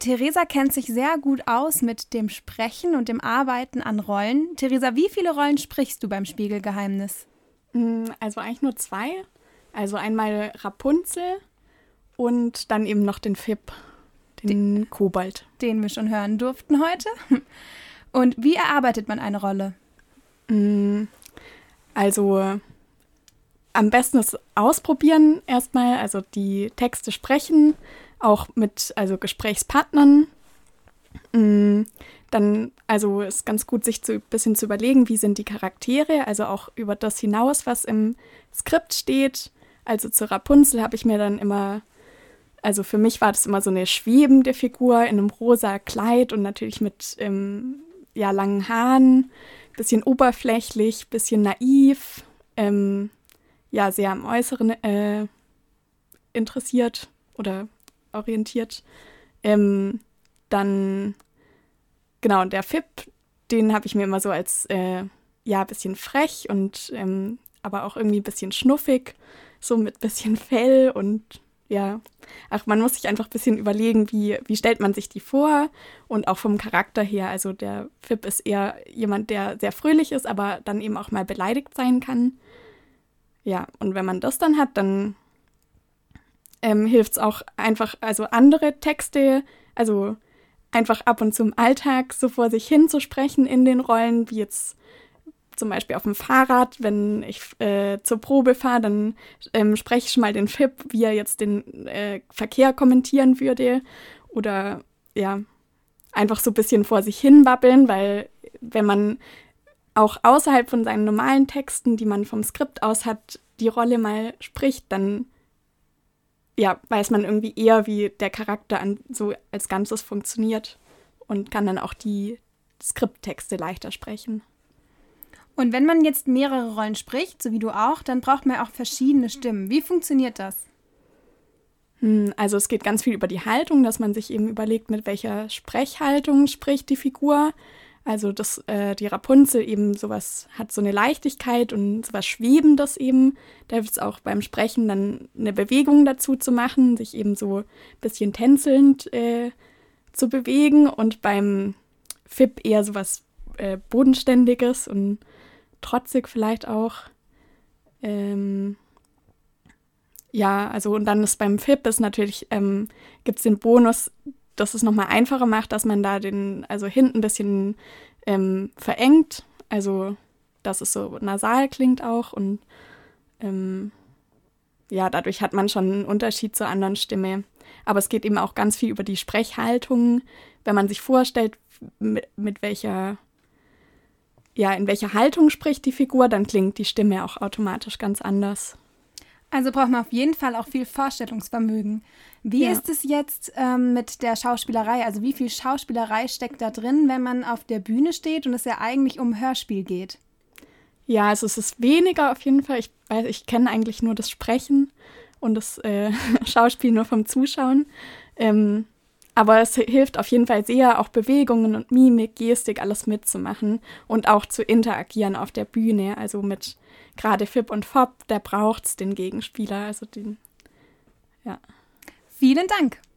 Theresa kennt sich sehr gut aus mit dem Sprechen und dem Arbeiten an Rollen. Theresa, wie viele Rollen sprichst du beim Spiegelgeheimnis? Also eigentlich nur 2. Also einmal Rapunzel und dann eben noch den Fib, den Kobold. Den wir schon hören durften heute. Und wie erarbeitet man eine Rolle? Also am besten das Ausprobieren erstmal, also die Texte sprechen, auch mit Gesprächspartnern. Dann, also ist ganz gut, sich ein bisschen zu überlegen, wie sind die Charaktere, also auch über das hinaus, was im Skript steht. Also zu Rapunzel habe ich mir dann immer, also für mich war das immer so eine schwebende Figur in einem rosa Kleid und natürlich mit langen Haaren, bisschen oberflächlich, bisschen naiv, sehr am Äußeren interessiert oder orientiert. Dann, genau, und der Fib, den habe ich mir immer so als, bisschen frech und aber auch irgendwie ein bisschen schnuffig, so mit bisschen Fell und ja, man muss sich einfach ein bisschen überlegen, wie stellt man sich die vor und auch vom Charakter her. Also der Fib ist eher jemand, der sehr fröhlich ist, aber dann eben auch mal beleidigt sein kann. Ja, und wenn man das dann hat, dann hilft es auch einfach, also andere Texte, also einfach ab und zu im Alltag so vor sich hin zu sprechen in den Rollen, wie jetzt zum Beispiel auf dem Fahrrad, wenn ich zur Probe fahre, dann spreche ich schon mal den Fib, wie er jetzt den Verkehr kommentieren würde oder ja, einfach so ein bisschen vor sich hin babbeln, weil wenn man auch außerhalb von seinen normalen Texten, die man vom Skript aus hat, die Rolle mal spricht, dann weiß man irgendwie eher, wie der Charakter so als Ganzes funktioniert und kann dann auch die Skripttexte leichter sprechen. Und wenn man jetzt mehrere Rollen spricht, so wie du auch, dann braucht man auch verschiedene Stimmen. Wie funktioniert das? Also es geht ganz viel über die Haltung, dass man sich eben überlegt, mit welcher Sprechhaltung spricht die Figur. Also dass die Rapunzel eben sowas hat, so eine Leichtigkeit und sowas Schwebendes eben. Da hilft es auch beim Sprechen dann eine Bewegung dazu zu machen, sich eben so ein bisschen tänzelnd zu bewegen. Und beim Fib eher sowas Bodenständiges und trotzig vielleicht auch. Und dann ist beim Fib natürlich, gibt es den Bonus, dass es nochmal einfacher macht, dass man da hinten ein bisschen verengt, also dass es so nasal klingt auch und dadurch hat man schon einen Unterschied zur anderen Stimme. Aber es geht eben auch ganz viel über die Sprechhaltung, wenn man sich vorstellt, mit welcher, in welcher Haltung spricht die Figur, dann klingt die Stimme auch automatisch ganz anders. Also braucht man auf jeden Fall auch viel Vorstellungsvermögen. Wie ist es jetzt mit der Schauspielerei? Also wie viel Schauspielerei steckt da drin, wenn man auf der Bühne steht und es ja eigentlich um Hörspiel geht? Ja, also es ist weniger auf jeden Fall. Ich kenne eigentlich nur das Sprechen und das Schauspiel nur vom Zuschauen. Aber es hilft auf jeden Fall sehr, auch Bewegungen und Mimik, Gestik, alles mitzumachen und auch zu interagieren auf der Bühne. Also mit gerade Fib und Fob, da braucht es den Gegenspieler, also den, ja. Vielen Dank.